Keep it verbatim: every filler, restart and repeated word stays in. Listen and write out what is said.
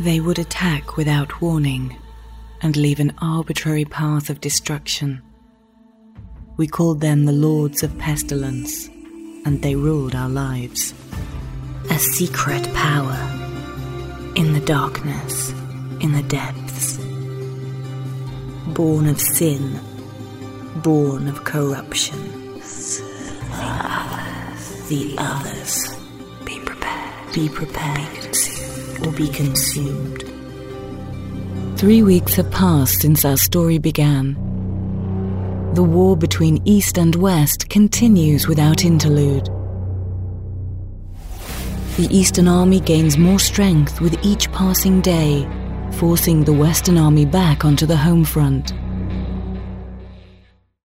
They would attack without warning and leave an arbitrary path of destruction. We called them the Lords of Pestilence, and they ruled our lives. A secret power, in the darkness, in the depths. Born of sin, born of corruption. The others. The others. Be prepared. Be prepared. Be or be consumed. Three weeks have passed since our story began. The war between East and West continues without interlude. The Eastern Army gains more strength with each passing day, forcing the Western Army back onto the home front.